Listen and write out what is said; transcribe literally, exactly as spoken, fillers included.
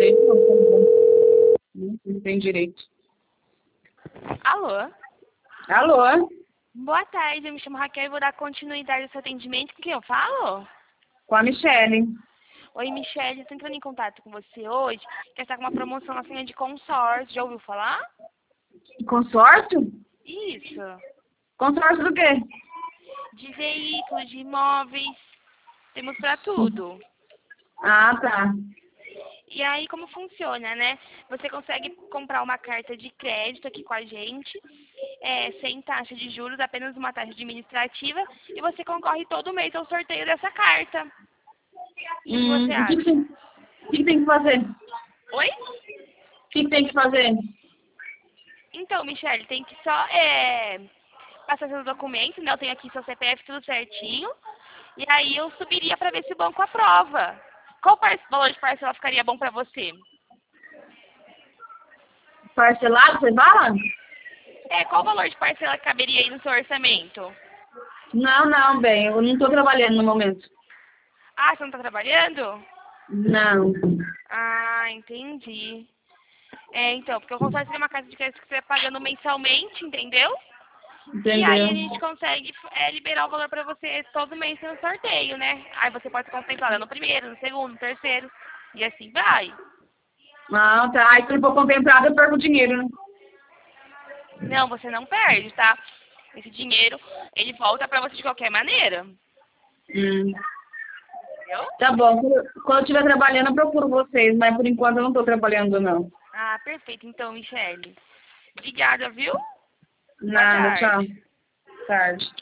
sei não. Não tem direito. Alô? Alô? Boa tarde, eu me chamo Raquel e vou dar continuidade ao seu atendimento. Com quem eu falo? Com a Michele. Oi, Michele, estou entrando em contato com você hoje, que está com uma promoção na senha de consórcio. Já ouviu falar? Consórcio? Isso. Consórcio do quê? De veículos, de imóveis, temos para tudo. Ah, tá. E aí, como funciona, né? Você consegue comprar uma carta de crédito aqui com a gente, é, sem taxa de juros, apenas uma taxa administrativa, e você concorre todo mês ao sorteio dessa carta. E o que Hum, você o que, que, acha? tem, o que que tem que fazer? Oi? O que, que tem que fazer? Então, Michele, tem que só é, passar seus documentos, né? Eu tenho aqui seu C P F tudo certinho. E aí eu subiria para ver se o banco aprova. Qual par- valor de parcela ficaria bom para você? Parcelado, você fala? É, qual valor de parcela caberia aí no seu orçamento? Não, não, bem, eu não estou trabalhando no momento. Ah, você não está trabalhando? Não. Ah, entendi. É, então, porque o consórcio seria uma casa de crédito que você vai pagando mensalmente, entendeu? E aí Entendeu? a gente consegue é, liberar o valor para você todo mês no sorteio, né? Aí você pode contemplar no primeiro, no segundo, no terceiro, e assim vai. Ah, tá. Aí se não for contemplado, eu perco o dinheiro, né? Não, você não perde, tá? Esse dinheiro, ele volta para você de qualquer maneira. Hum. Entendeu? Tá bom. Quando eu estiver trabalhando, eu procuro vocês, mas por enquanto eu não estou trabalhando, não. Ah, perfeito. Então, Michele. Obrigada, viu? Boa Nada, tchau. tarde. Tarde.